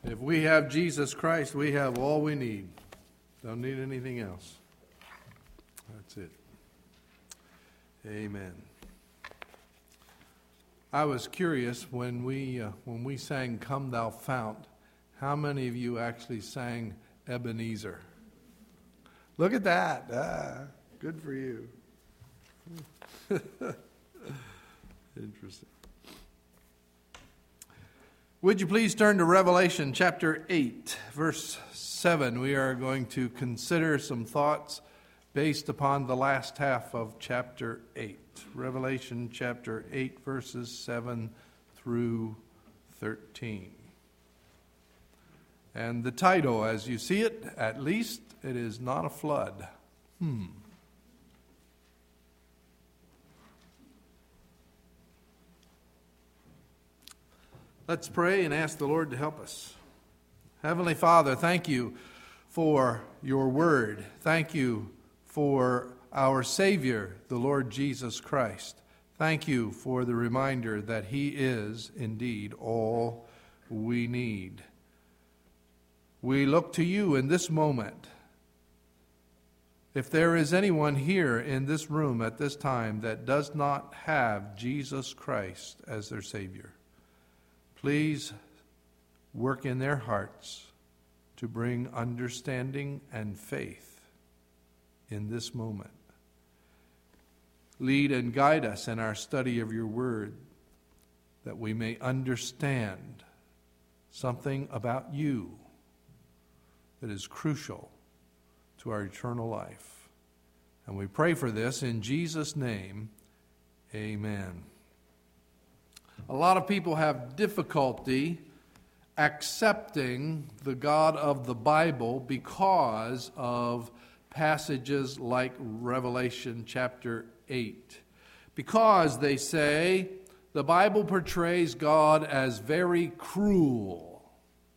If we have Jesus Christ, we have all we need. Don't need anything else. That's it. Amen. I was curious when we sang "Come Thou Fount," how many of you actually sang Ebenezer? Look at that. Good for you. Interesting. Would you please turn to Revelation chapter 8, verse 7. We are going to consider some thoughts based upon the last half of chapter 8. Revelation chapter 8, verses 7 through 13. And the title, as you see it, at least it is not a flood. Let's pray and ask the Lord to help us. Heavenly Father, thank you for your word. Thank you for our Savior, the Lord Jesus Christ. Thank you for the reminder that he is indeed all we need. We look to you in this moment. If there is anyone here in this room at this time that does not have Jesus Christ as their Savior, please work in their hearts to bring understanding and faith in this moment. Lead and guide us in our study of your word, that we may understand something about you that is crucial to our eternal life. And we pray for this in Jesus' name. Amen. A lot of people have difficulty accepting the God of the Bible because of passages like Revelation chapter 8. Because, they say, the Bible portrays God as very cruel.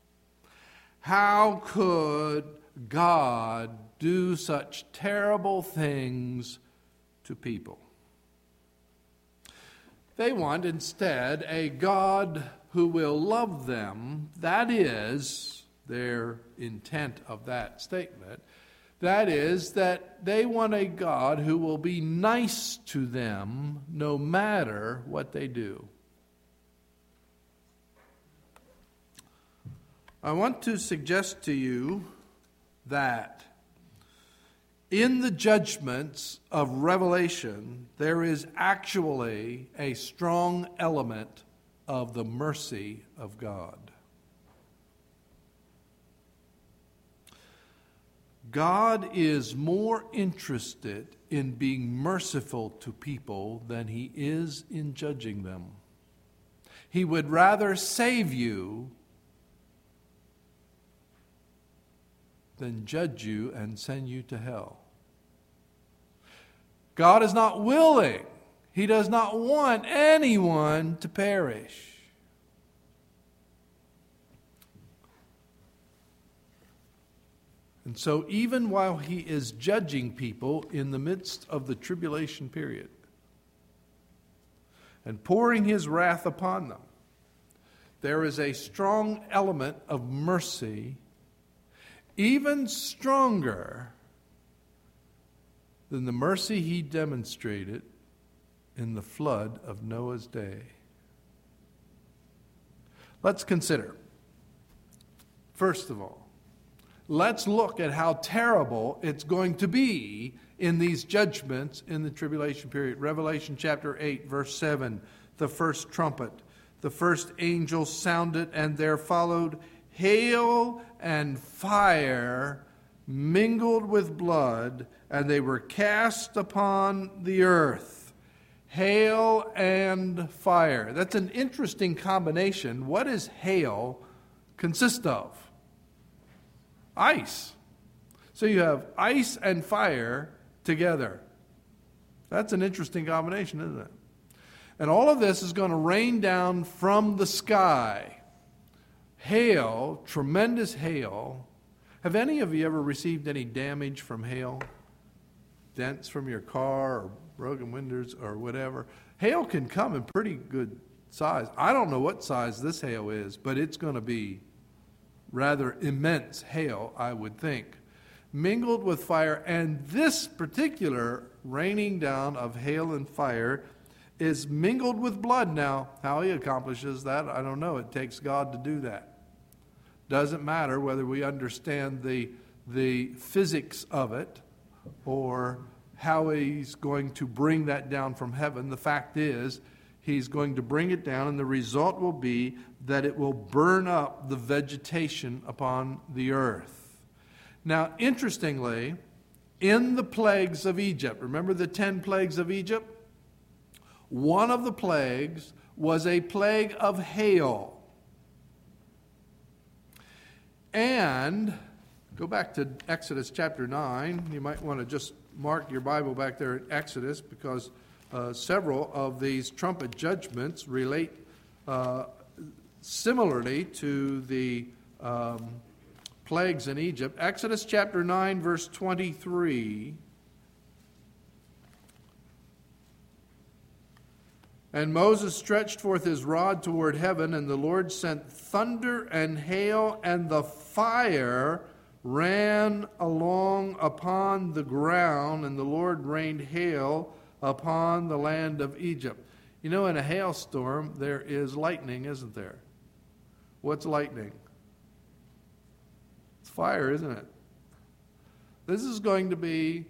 How could God do such terrible things to people? They want instead a God who will love them. That is their intent of that statement. That is that they want a God who will be nice to them no matter what they do. I want to suggest to you that in the judgments of Revelation, there is actually a strong element of the mercy of God. God is more interested in being merciful to people than he is in judging them. He would rather save you than judge you and send you to hell. God is not willing. He does not want anyone to perish. And so even while he is judging people in the midst of the tribulation period and pouring his wrath upon them, there is a strong element of mercy, even stronger than the mercy he demonstrated in the flood of Noah's day. Let's consider, first of all, let's look at how terrible it's going to be in these judgments in the tribulation period. Revelation chapter 8, verse 7, the first trumpet. The first angel sounded, and there followed hail and fire mingled with blood, and they were cast upon the earth. Hail and fire. That's an interesting combination. What does hail consist of? Ice. So you have ice and fire together. That's an interesting combination, isn't it? And all of this is going to rain down from the sky. Hail, tremendous hail. Have any of you ever received any damage from hail? Dents from your car or broken windows or whatever? Hail can come in pretty good size. I don't know what size this hail is, but it's going to be rather immense hail, I would think, mingled with fire. And this particular raining down of hail and fire is mingled with blood. Now, how he accomplishes that, I don't know. It takes God to do that. Doesn't matter whether we understand the physics of it or how he's going to bring that down from heaven. The fact is, he's going to bring it down, and the result will be that it will burn up the vegetation upon the earth. Now, interestingly, in the plagues of Egypt, remember the 10 plagues of Egypt? One of the plagues was a plague of hail. And go back to Exodus chapter 9. You might want to just mark your Bible back there in Exodus, because several of these trumpet judgments relate similarly to the plagues in Egypt. Exodus chapter 9, verse 23. And Moses stretched forth his rod toward heaven, and the Lord sent thunder and hail, and the fire ran along upon the ground, and the Lord rained hail upon the land of Egypt. You know, in a hailstorm, there is lightning, isn't there? What's lightning? It's fire, isn't it? This is going to be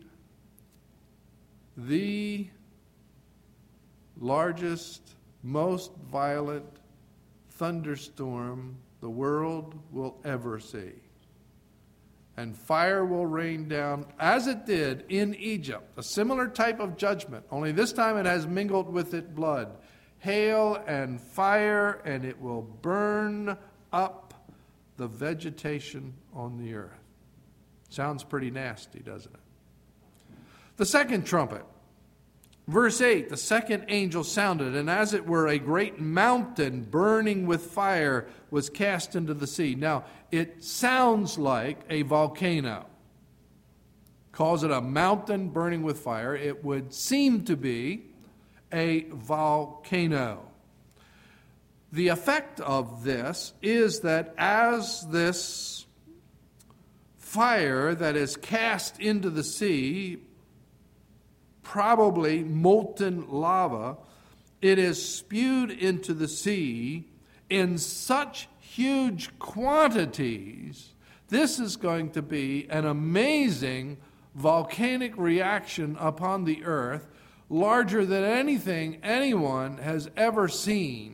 the largest, most violent thunderstorm the world will ever see. And fire will rain down, as it did in Egypt, a similar type of judgment, only this time it has mingled with it blood. Hail and fire, and it will burn up the vegetation on the earth. Sounds pretty nasty, doesn't it? The second trumpet. Verse 8, the second angel sounded, and as it were a great mountain burning with fire was cast into the sea. Now, it sounds like a volcano. Calls it a mountain burning with fire. It would seem to be a volcano. The effect of this is that as this fire that is cast into the sea, probably molten lava, it is spewed into the sea in such huge quantities. This is going to be an amazing volcanic reaction upon the earth, larger than anything anyone has ever seen.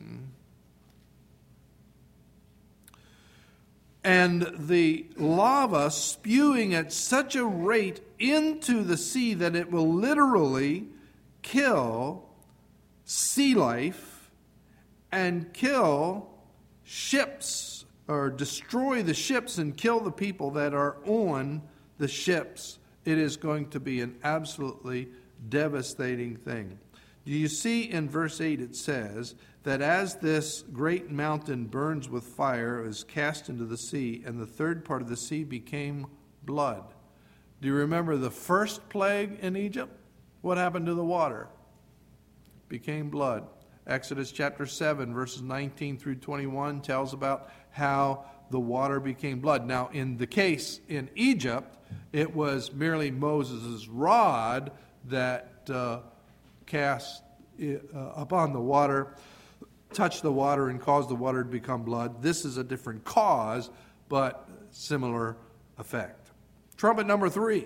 And the lava spewing at such a rate into the sea that it will literally kill sea life and kill ships, or destroy the ships and kill the people that are on the ships. It is going to be an absolutely devastating thing. Do you see in verse 8 it says that as this great mountain burns with fire, it was cast into the sea, and the third part of the sea became blood. Do you remember the first plague in Egypt? What happened to the water? Became blood. Exodus chapter 7, verses 19 through 21 tells about how the water became blood. Now, in the case in Egypt, it was merely Moses' rod that cast upon the water, touched the water, and caused the water to become blood. This is a different cause, but similar effect. Trumpet number 3,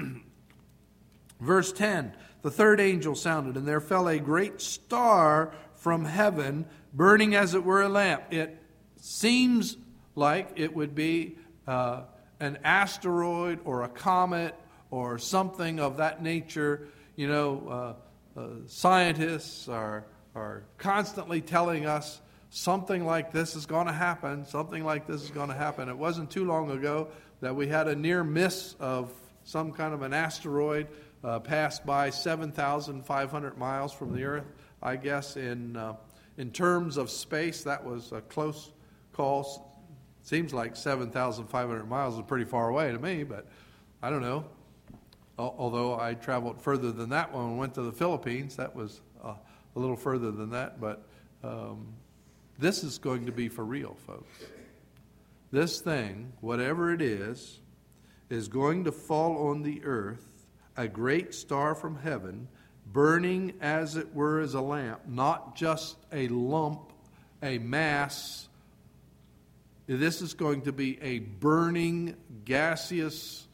verse 10. The third angel sounded, and there fell a great star from heaven, burning as it were a lamp. It seems like it would be an asteroid or a comet or something of that nature. You know, scientists are constantly telling us something like this is going to happen, something like this is going to happen. It wasn't too long ago that we had a near miss of some kind of an asteroid passed by 7,500 miles from the Earth. I guess in terms of space, that was a close call. Seems like 7,500 miles is pretty far away to me, but I don't know. Although I traveled further than that when I went to the Philippines, that was a little further than that. But this is going to be for real, folks. this thing, whatever it is going to fall on the earth, a great star from heaven, burning as it were as a lamp, not just a lump, a mass. This is going to be a burning, gaseous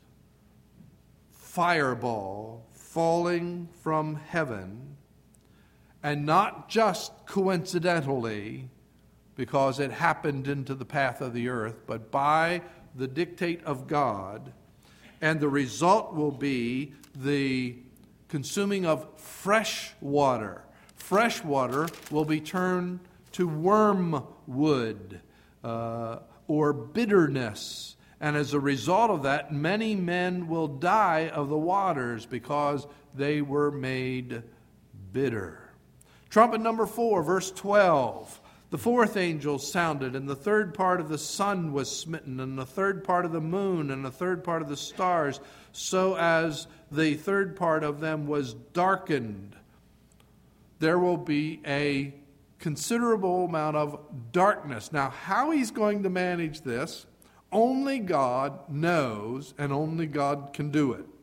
fireball falling from heaven, and not just coincidentally because it happened into the path of the earth, but by the dictate of God. And the result will be the consuming of fresh water. Fresh water will be turned to wormwood or bitterness. And as a result of that, many men will die of the waters because they were made bitter. Trumpet number 4, verse 12. The fourth angel sounded, and the third part of the sun was smitten, and the third part of the moon, and the third part of the stars, so as the third part of them was darkened. There will be a considerable amount of darkness. Now, how he's going to manage this, only God knows, and only God can do it.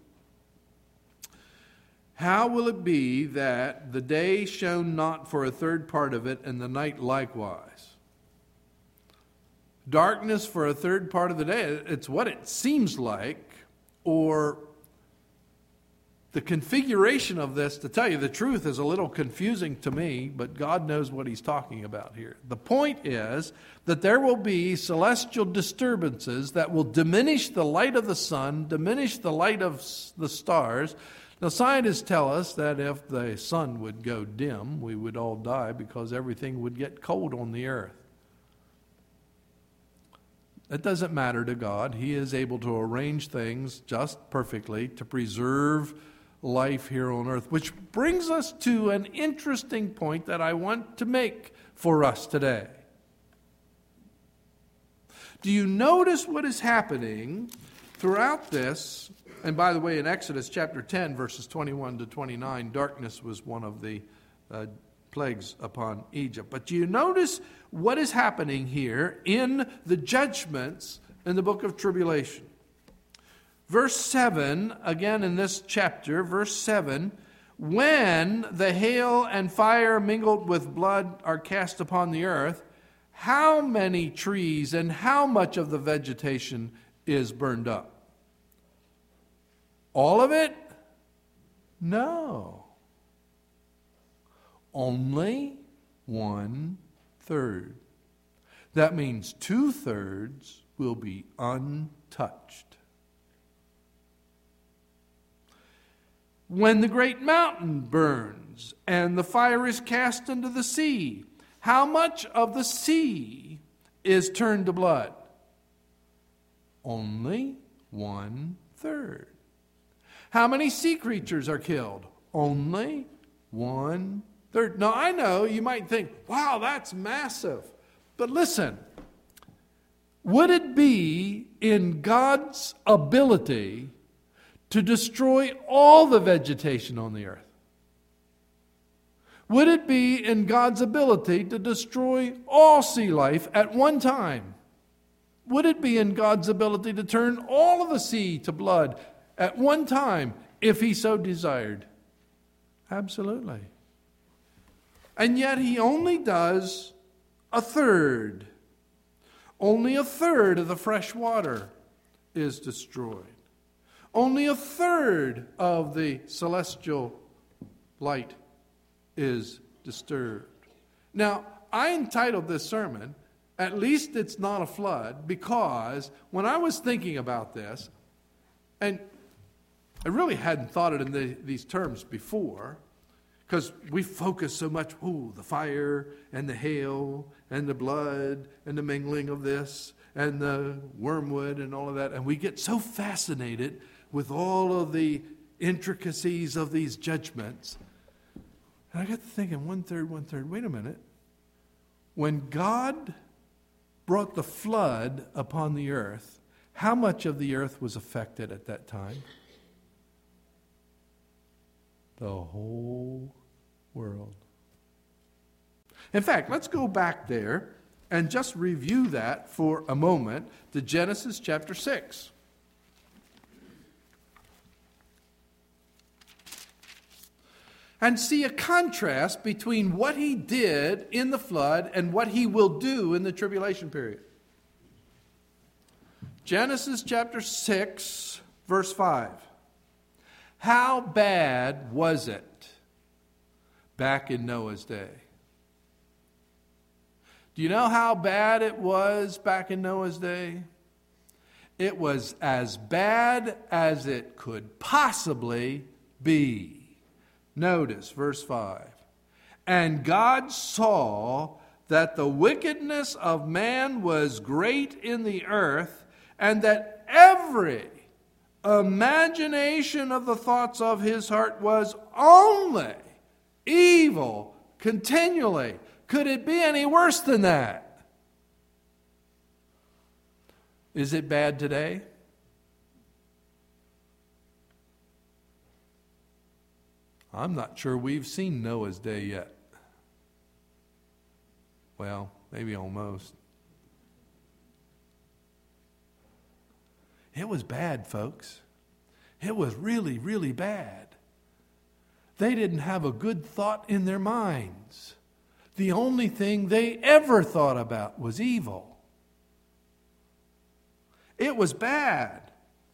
How will it be that the day shone not for a third part of it, and the night likewise? Darkness for a third part of the day, it's what it seems like, or the configuration of this, to tell you the truth, is a little confusing to me, but God knows what he's talking about here. The point is that there will be celestial disturbances that will diminish the light of the sun, diminish the light of the stars. Now, scientists tell us that if the sun would go dim, we would all die because everything would get cold on the earth. It doesn't matter to God. He is able to arrange things just perfectly to preserve life here on earth, which brings us to an interesting point that I want to make for us today. Do you notice what is happening throughout this? And by the way, in Exodus chapter 10, verses 21 to 29, darkness was one of the plagues upon Egypt. But do you notice what is happening here in the judgments in the book of Tribulation? Verse 7, again in this chapter, verse 7, when the hail and fire mingled with blood are cast upon the earth, how many trees and how much of the vegetation is burned up? All of it? No. Only 1/3. That means 2/3 will be untouched. When the great mountain burns and the fire is cast into the sea, how much of the sea is turned to blood? Only 1/3. How many sea creatures are killed? Only 1/3. Now, I know you might think, wow, that's massive. But listen, would it be in God's ability to destroy all the vegetation on the earth? Would it be in God's ability to destroy all sea life at one time? Would it be in God's ability to turn all of the sea to blood at one time, if he so desired? Absolutely. And yet he only does 1/3. Only 1/3 of the fresh water is destroyed. Only 1/3 of the celestial light is disturbed. Now, I entitled this sermon, "At Least It's Not a Flood," because when I was thinking about this, and I really hadn't thought it in these terms before, because we focus so much, the fire and the hail and the blood and the mingling of this and the wormwood and all of that, and we get so fascinated with all of the intricacies of these judgments. And I got to thinking, 1/3, wait a minute. When God brought the flood upon the earth, how much of the earth was affected at that time? The whole world. In fact, let's go back there and just review that for a moment to Genesis chapter 6. And see a contrast between what he did in the flood and what he will do in the tribulation period. Genesis chapter 6, verse 5. How bad was it back in Noah's day? Do you know how bad it was back in Noah's day? It was as bad as it could possibly be. Notice verse 5. And God saw that the wickedness of man was great in the earth, and that every imagination of the thoughts of his heart was only evil continually. Could it be any worse than that? Is it bad today? I'm not sure we've seen Noah's day yet. Well, maybe almost. It was bad, folks. It was really, really bad. They didn't have a good thought in their minds. The only thing they ever thought about was evil. It was bad.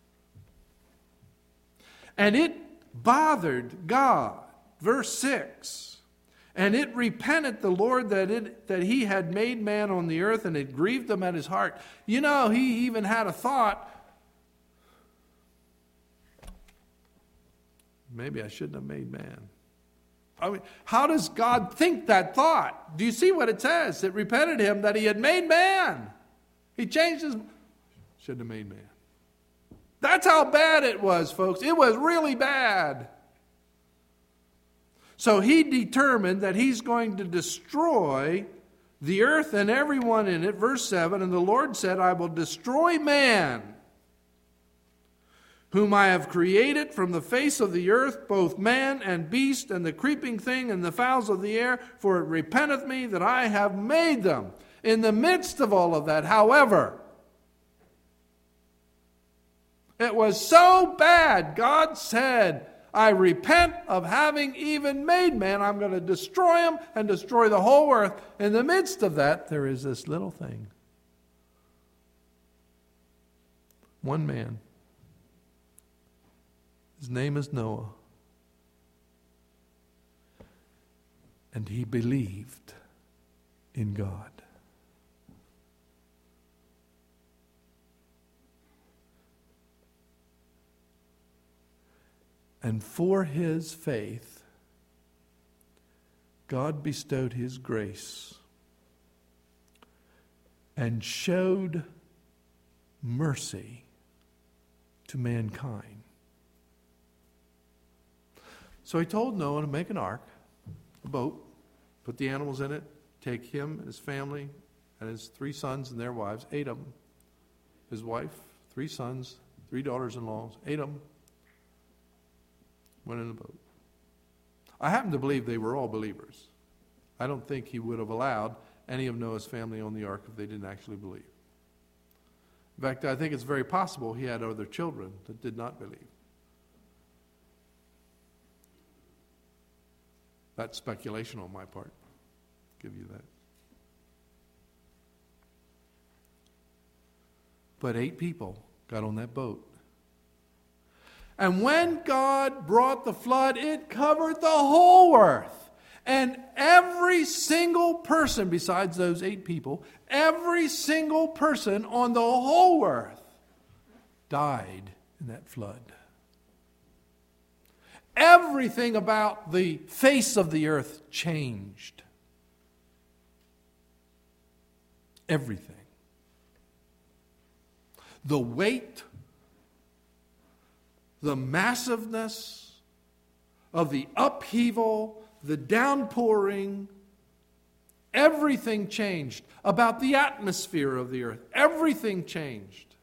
And it bothered God. Verse 6. And it repented the Lord that he had made man on the earth, and it grieved him at his heart. You know, he even had a thought, maybe I shouldn't have made man. I mean, how does God think that thought? Do you see what it says? It repented him that he had made man. He changed his... Shouldn't have made man. That's how bad it was, folks. It was really bad. So he determined that he's going to destroy the earth and everyone in it. Verse 7, and the Lord said, I will destroy man, whom I have created from the face of the earth, both man and beast, and the creeping thing and the fowls of the air, for it repenteth me that I have made them. In the midst of all of that, however, it was so bad, God said, I repent of having even made man. I'm going to destroy him and destroy the whole earth. In the midst of that, there is this little thing. One man. His name is Noah. And he believed in God. And for his faith, God bestowed his grace and showed mercy to mankind. So he told Noah to make an ark, a boat, put the animals in it, take him and his family and his 3 sons and their wives, 8 of them, his wife, 3 sons, 3 daughters-in-laws, 8 of them, went in the boat. I happen to believe they were all believers. I don't think he would have allowed any of Noah's family on the ark if they didn't actually believe. In fact, I think it's very possible he had other children that did not believe. That's speculation on my part. I'll give you that. But 8 people got on that boat. And when God brought the flood, it covered the whole earth. And every single person, besides those 8 people, every single person on the whole earth died in that flood. Everything about the face of the earth changed. Everything. The weight, the massiveness of the upheaval, the downpouring, everything changed. About the atmosphere of the earth, everything changed.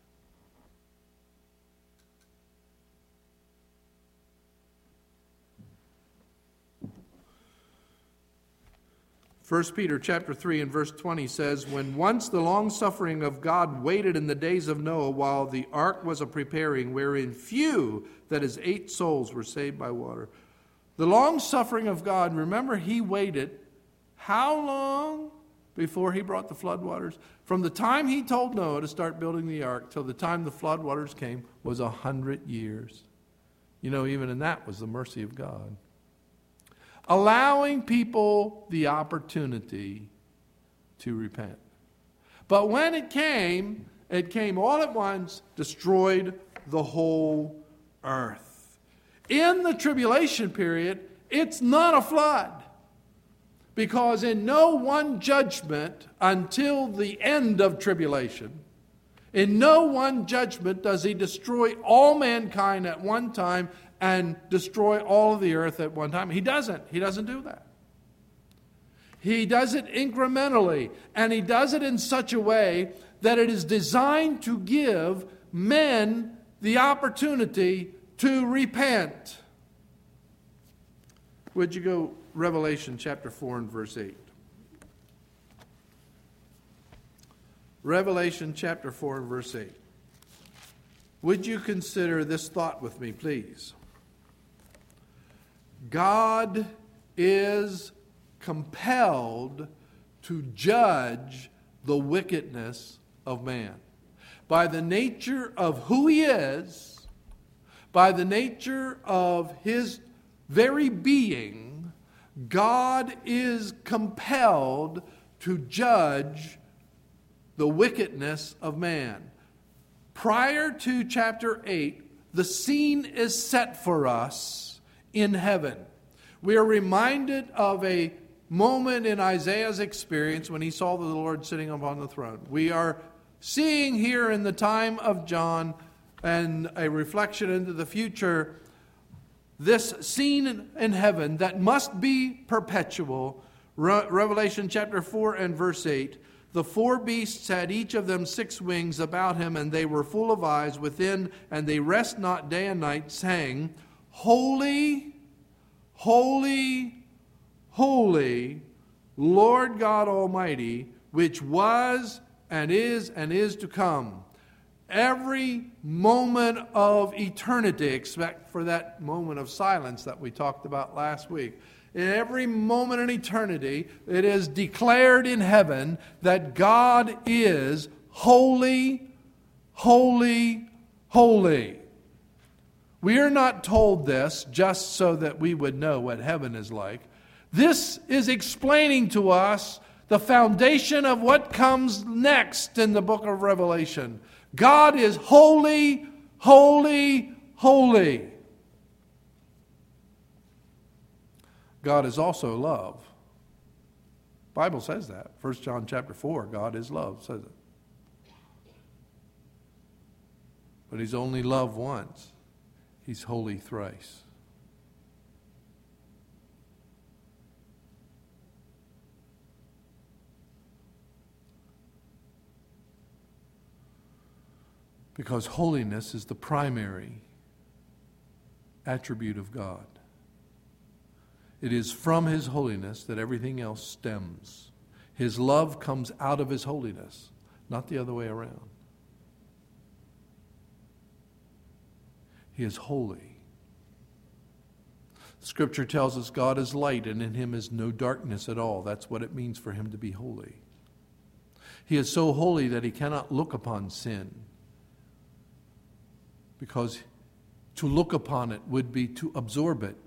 1 Peter chapter 3 and verse 20 says, "When once the long-suffering of God waited in the days of Noah while the ark was a-preparing, wherein few, that is 8 souls, were saved by water." The long-suffering of God, remember, he waited how long before he brought the floodwaters? From the time he told Noah to start building the ark till the time the floodwaters came was 100 years. You know, even in that was the mercy of God. Allowing people the opportunity to repent. But when it came all at once, destroyed the whole earth. In the tribulation period, it's not a flood. Because in no one judgment until the end of tribulation, in no one judgment does he destroy all mankind at one time and destroy all of the earth at one time. He doesn't. He doesn't do that. He does it incrementally, and he does it in such a way that it is designed to give men the opportunity to repent. Would you go Revelation chapter 4 and verse 8? Revelation chapter 4 and verse 8. Would you consider this thought with me, please? God is compelled to judge the wickedness of man. By the nature of who he is, by the nature of his very being, God is compelled to judge the wickedness of man. Prior to chapter 8, the scene is set for us in heaven. We are reminded of a moment in Isaiah's experience when he saw the Lord sitting upon the throne. We are seeing here in the time of John and a reflection into the future, this scene in heaven that must be perpetual. Revelation chapter 4 and verse 8. The 4 beasts had each of them 6 wings about him, and they were full of eyes within, and they rest not day and night, saying, "Holy, holy, holy, Lord God Almighty, which was and is to come." Every moment of eternity, except for that moment of silence that we talked about last week, in every moment in eternity, it is declared in heaven that God is holy, holy, holy. We are not told this just so that we would know what heaven is like. This is explaining to us the foundation of what comes next in the book of Revelation. God is holy, holy, holy. God is also love. The Bible says that. 1 John chapter 4, God is love, says it. But he's only love once. He's holy thrice. Because holiness is the primary attribute of God. It is from his holiness that everything else stems. His love comes out of his holiness, not the other way around. He is holy. Scripture tells us God is light, and in him is no darkness at all. That's what it means for him to be holy. He is so holy that he cannot look upon sin, because to look upon it would be to absorb it.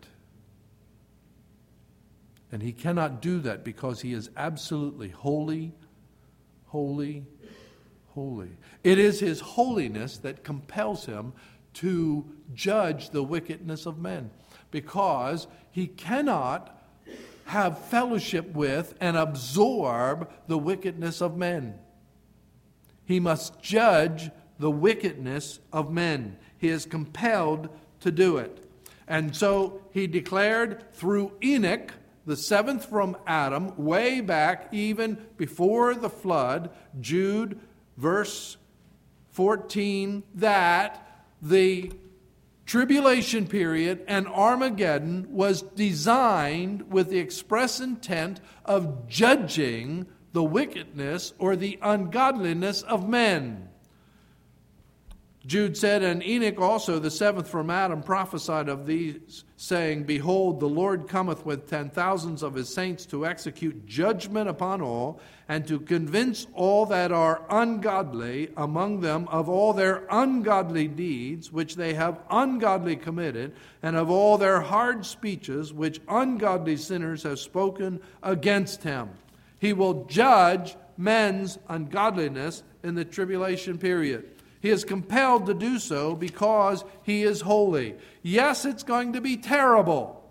And he cannot do that because he is absolutely holy, holy, holy. It is his holiness that compels him to judge the wickedness of men, because he cannot have fellowship with and absorb the wickedness of men. He must judge the wickedness of men. He is compelled to do it. And so he declared through Enoch, the 7th from Adam, way back even before the flood, Jude verse 14, that the tribulation period and Armageddon was designed with the express intent of judging the wickedness or the ungodliness of men. Jude said, and Enoch also, the seventh from Adam, prophesied of these, saying, Behold, the Lord cometh with 10,000s of his saints to execute judgment upon all, and to convince all that are ungodly among them of all their ungodly deeds, which they have ungodly committed, and of all their hard speeches, which ungodly sinners have spoken against him. He will judge men's ungodliness in the tribulation period. He is compelled to do so because he is holy. Yes, it's going to be terrible.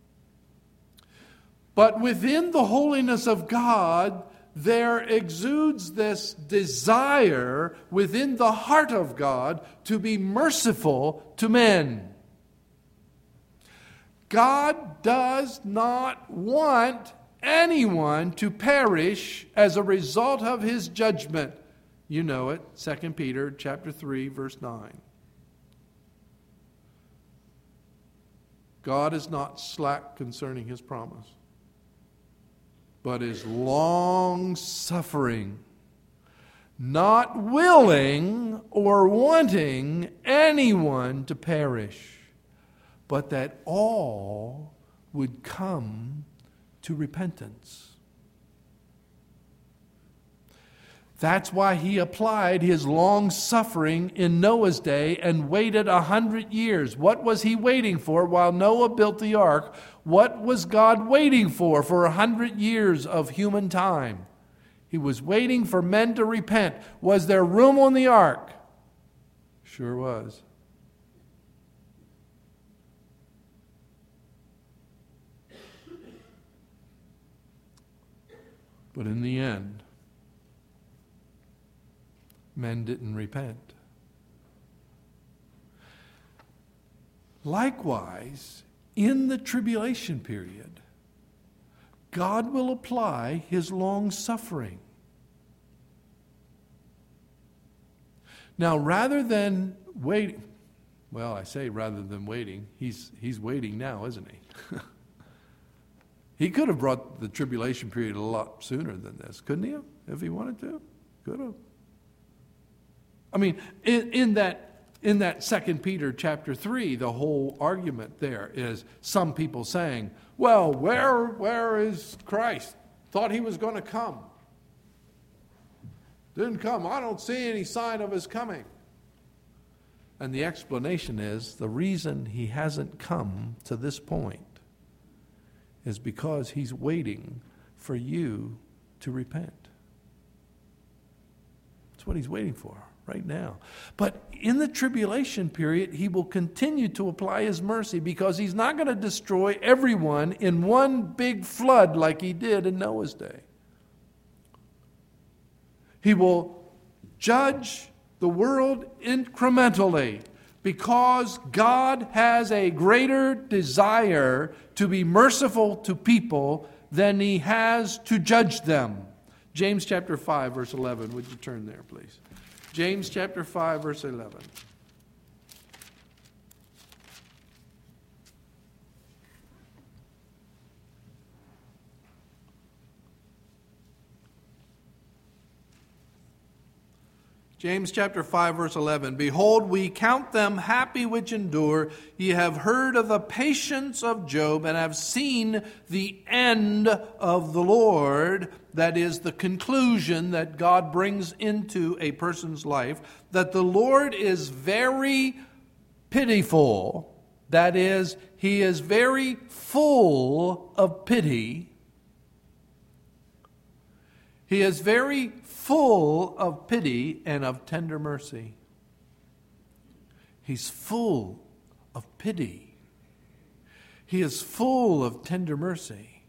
But within the holiness of God, there exudes this desire within the heart of God to be merciful to men. God does not want anyone to perish as a result of his judgment. You know it, 2 Peter chapter 3, verse 9. God is not slack concerning his promise, but is long-suffering, not willing or wanting anyone to perish, but that all would come to repentance. That's why he applied his long suffering in Noah's day and waited 100 years. What was he waiting for while Noah built the ark? What was God waiting for 100 years of human time? He was waiting for men to repent. Was there room on the ark? Sure was. But in the end, men didn't repent. Likewise, in the tribulation period, God will apply his long suffering. Now, rather than waiting, well, I say rather than waiting, he's waiting now, isn't he? He could have brought the tribulation period a lot sooner than this, couldn't he have, if he wanted to? Could have. I mean, in that 2 Peter chapter 3, the whole argument there is some people saying, well, where is Christ? Thought he was going to come. Didn't come. I don't see any sign of his coming. And the explanation is the reason he hasn't come to this point is because he's waiting for you to repent. That's what he's waiting for right now. But in the tribulation period, he will continue to apply his mercy because he's not going to destroy everyone in one big flood like he did in Noah's day. He will judge the world incrementally because God has a greater desire to be merciful to people than he has to judge them. James chapter 5, verse 11. Would you turn there, please? James chapter 5, verse 11. James chapter 5, verse 11. Behold, we count them happy which endure. Ye have heard of the patience of Job, and have seen the end of the Lord. That is the conclusion that God brings into a person's life. That the Lord is very pitiful. That is, he is very full of pity. He is very full of pity and of tender mercy. He's full of pity. He is full of tender mercy.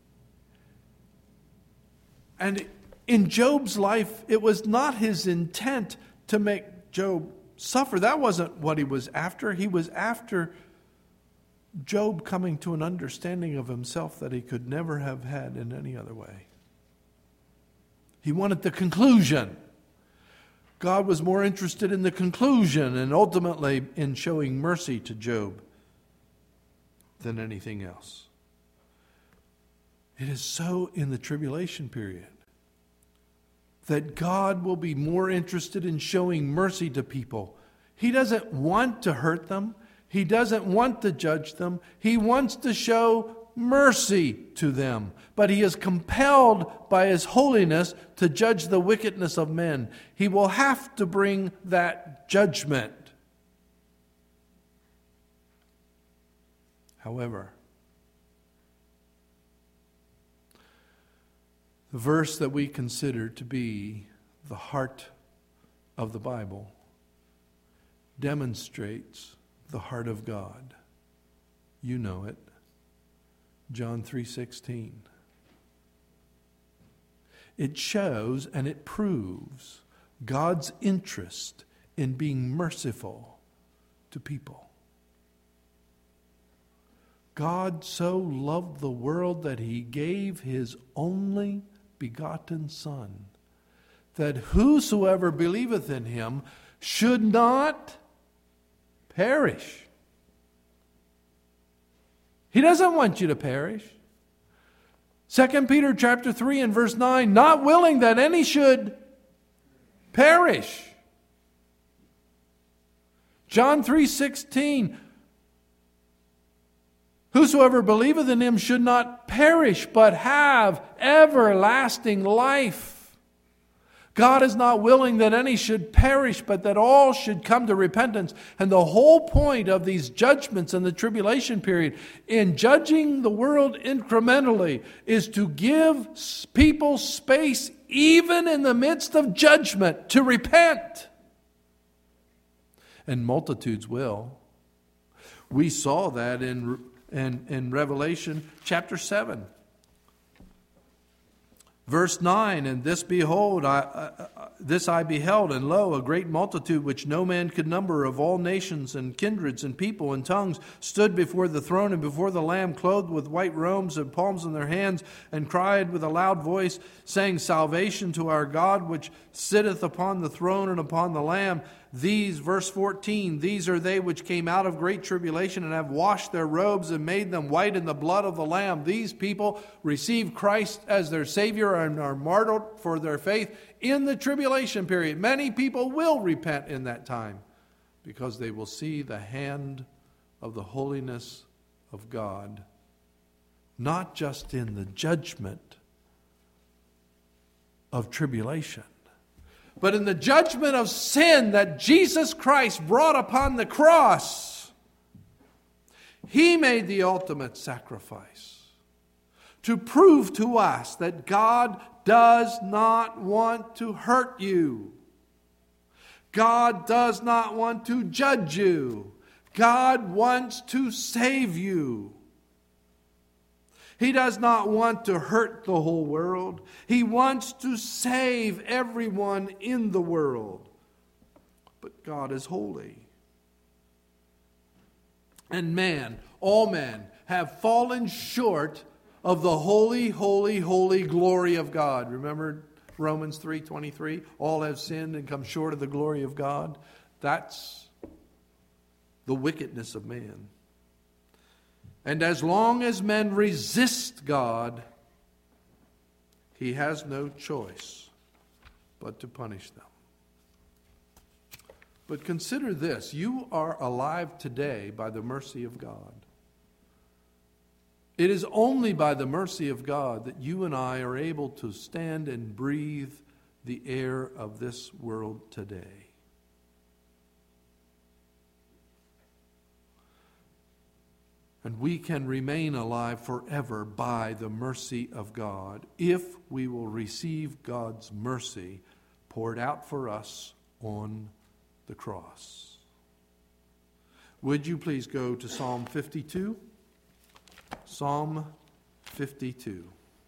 And in Job's life, it was not his intent to make Job suffer. That wasn't what he was after. He was after Job coming to an understanding of himself that he could never have had in any other way. He wanted the conclusion. God was more interested in the conclusion and ultimately in showing mercy to Job than anything else. It is so in the tribulation period that God will be more interested in showing mercy to people. He doesn't want to hurt them. He doesn't want to judge them. He wants to show mercy to them. But He is compelled by His holiness to judge the wickedness of men. He will have to bring that judgment. However, the verse that we consider to be the heart of the Bible demonstrates the heart of God. You know it. John 3:16. It shows and it proves God's interest in being merciful to people. God so loved the world that He gave His only begotten Son, that whosoever believeth in Him should not perish. He doesn't want you to perish. 2 Peter chapter 3 and verse 9, not willing that any should perish. John 3:16, whosoever believeth in Him should not perish, but have everlasting life. God is not willing that any should perish, but that all should come to repentance. And the whole point of these judgments in the tribulation period, in judging the world incrementally, is to give people space, even in the midst of judgment, to repent. And multitudes will. We saw that in Revelation chapter 7. Verse 9, and this behold, this I beheld, and lo, a great multitude which no man could number, of all nations and kindreds and people and tongues, stood before the throne and before the Lamb, clothed with white robes and palms in their hands, and cried with a loud voice, saying, Salvation to our God, which sitteth upon the throne and upon the Lamb. These, verse 14, these are they which came out of great tribulation and have washed their robes and made them white in the blood of the Lamb. These people receive Christ as their Savior and are martyred for their faith in the tribulation period. Many people will repent in that time because they will see the hand of the holiness of God, not just in the judgment of tribulation, but in the judgment of sin that Jesus Christ brought upon the cross. He made the ultimate sacrifice to prove to us that God does not want to hurt you. God does not want to judge you. God wants to save you. He does not want to hurt the whole world. He wants to save everyone in the world. But God is holy. And man, all men, have fallen short of the holy, holy, holy glory of God. Remember Romans 3:23? All have sinned and come short of the glory of God. That's the wickedness of man. And as long as men resist God, He has no choice but to punish them. But consider this, you are alive today by the mercy of God. It is only by the mercy of God that you and I are able to stand and breathe the air of this world today. And we can remain alive forever by the mercy of God if we will receive God's mercy poured out for us on the cross. Would you please go to Psalm 52? Psalm 52.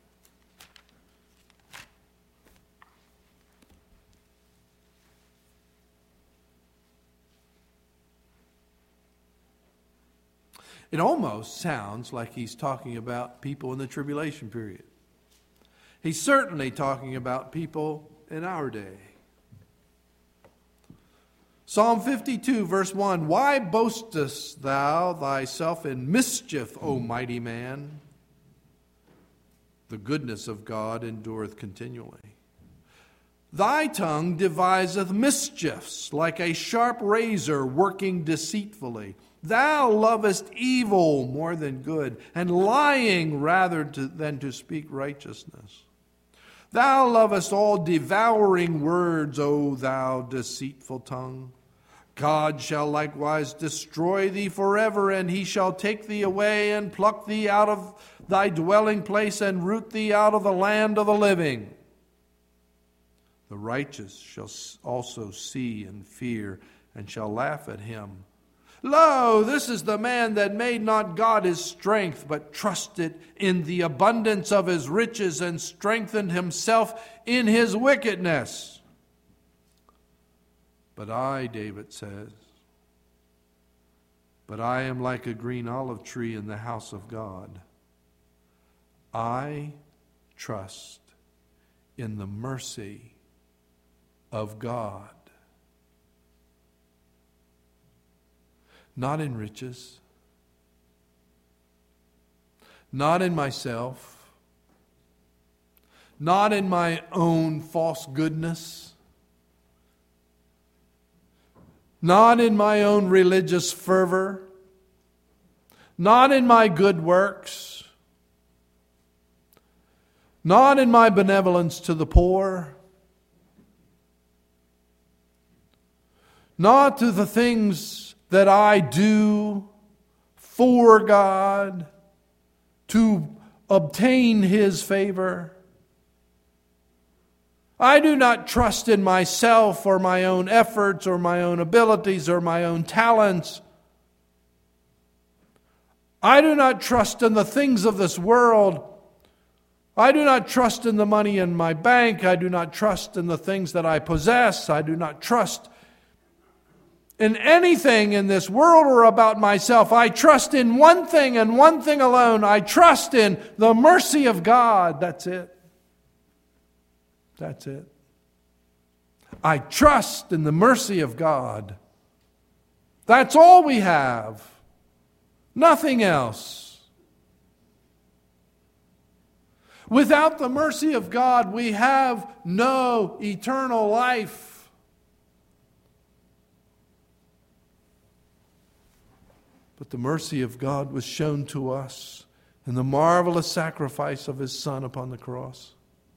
It almost sounds like he's talking about people in the tribulation period. He's certainly talking about people in our day. Psalm 52, verse 1. Why boastest thou thyself in mischief, O mighty man? The goodness of God endureth continually. Thy tongue deviseth mischiefs, like a sharp razor working deceitfully. Thou lovest evil more than good, and lying rather than to speak righteousness. Thou lovest all devouring words, O thou deceitful tongue. God shall likewise destroy thee forever, and he shall take thee away and pluck thee out of thy dwelling place and root thee out of the land of the living. The righteous shall also see and fear, and shall laugh at him. Lo, this is the man that made not God his strength, but trusted in the abundance of his riches, and strengthened himself in his wickedness. But I, David says, but I am like a green olive tree in the house of God. I trust in the mercy of God. Not in riches, not in myself, not in my own false goodness, not in my own religious fervor, not in my good works, not in my benevolence to the poor, not to the things that I do for God to obtain His favor. I do not trust in myself or my own efforts or my own abilities or my own talents. I do not trust in the things of this world. I do not trust in the money in my bank. I do not trust in the things that I possess. I do not trust in anything in this world or about myself. I trust in one thing and one thing alone. I trust in the mercy of God. That's it. That's it. I trust in the mercy of God. That's all we have. Nothing else. Without the mercy of God, we have no eternal life. But the mercy of God was shown to us in the marvelous sacrifice of His Son upon the cross.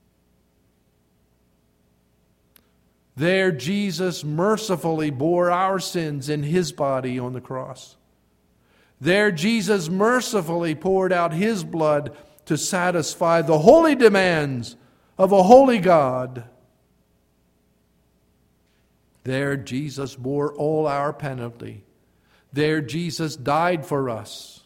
There Jesus mercifully bore our sins in His body on the cross. There Jesus mercifully poured out His blood to satisfy the holy demands of a holy God. There Jesus bore all our penalty. There Jesus died for us.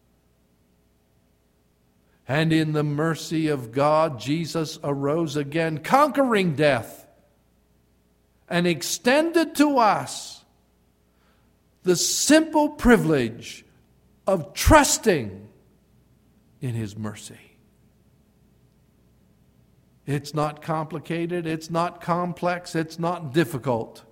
And in the mercy of God, Jesus arose again, conquering death, and extended to us the simple privilege of trusting in His mercy. It's not complicated, it's not complex, it's not difficult.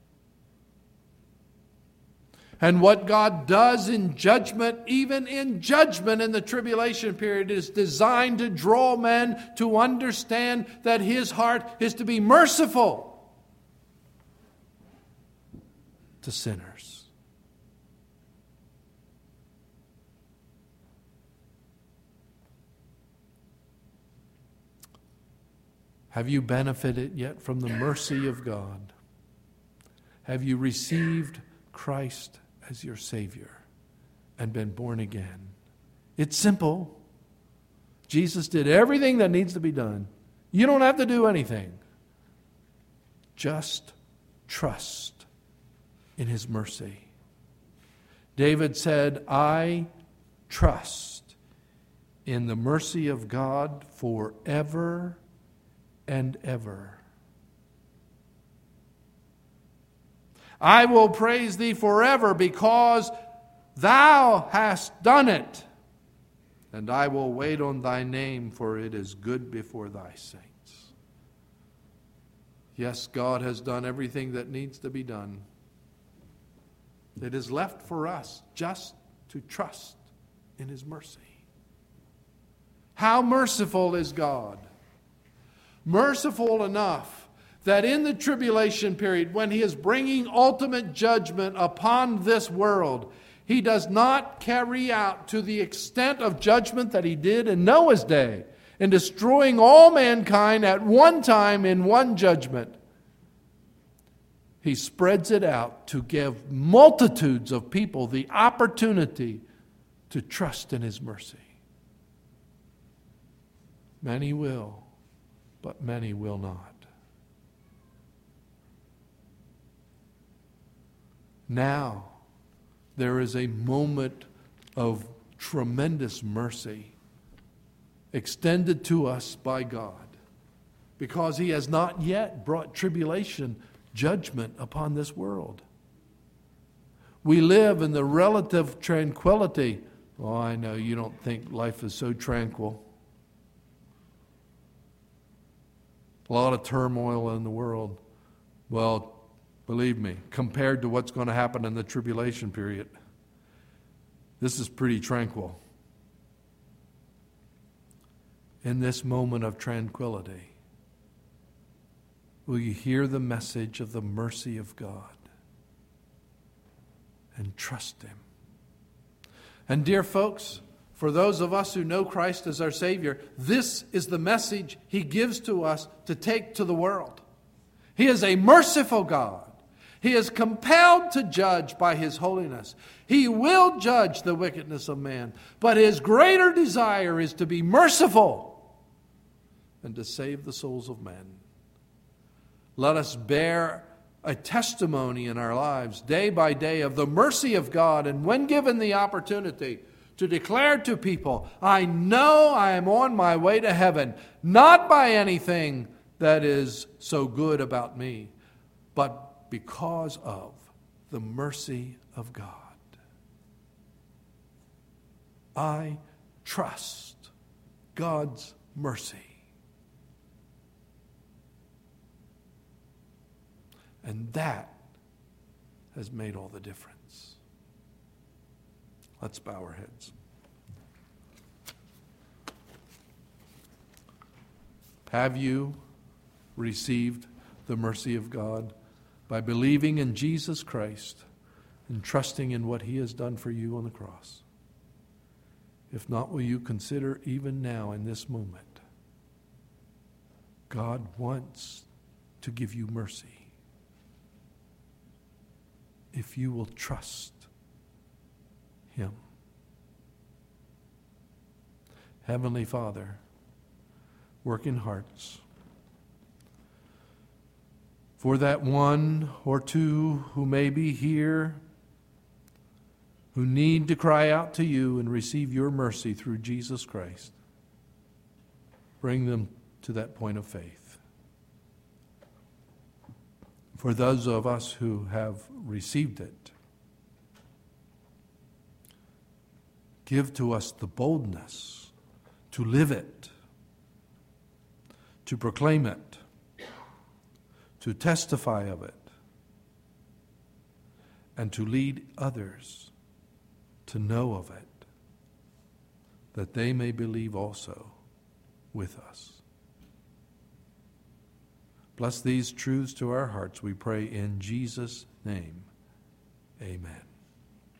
And what God does in judgment, even in judgment in the tribulation period, is designed to draw men to understand that His heart is to be merciful to sinners. Have you benefited yet from the mercy of God? Have you received Christ as your Savior and been born again? It's simple. Jesus did everything that needs to be done. You don't have to do anything. Just trust in His mercy. David said, I trust in the mercy of God forever and ever. I will praise Thee forever because Thou hast done it. And I will wait on Thy name, for it is good before Thy saints. Yes, God has done everything that needs to be done. It is left for us just to trust in His mercy. How merciful is God? Merciful enough that in the tribulation period, when He is bringing ultimate judgment upon this world, He does not carry out to the extent of judgment that He did in Noah's day, in destroying all mankind at one time in one judgment. He spreads it out to give multitudes of people the opportunity to trust in His mercy. Many will, but many will not. Now, there is a moment of tremendous mercy extended to us by God, because He has not yet brought tribulation, judgment upon this world. We live in the relative tranquility. Oh, I know you don't think life is so tranquil. A lot of turmoil in the world. Well, believe me, compared to what's going to happen in the tribulation period, this is pretty tranquil. In this moment of tranquility, will you hear the message of the mercy of God and trust Him? And dear folks, for those of us who know Christ as our Savior, this is the message He gives to us to take to the world. He is a merciful God. He is compelled to judge by His holiness. He will judge the wickedness of man, but His greater desire is to be merciful and to save the souls of men. Let us bear a testimony in our lives day by day of the mercy of God, and when given the opportunity, to declare to people, I know I am on my way to heaven, not by anything that is so good about me, but because of the mercy of God. I trust God's mercy. And that has made all the difference. Let's bow our heads. Have you received the mercy of God by believing in Jesus Christ and trusting in what He has done for you on the cross? If not, will you consider even now in this moment, God wants to give you mercy if you will trust Him. Heavenly Father, work in hearts. For that one or two who may be here, who need to cry out to you and receive your mercy through Jesus Christ, bring them to that point of faith. For those of us who have received it, give to us the boldness to live it, to proclaim it, to testify of it, and to lead others to know of it, that they may believe also with us. Bless these truths to our hearts, we pray in Jesus' name. Amen.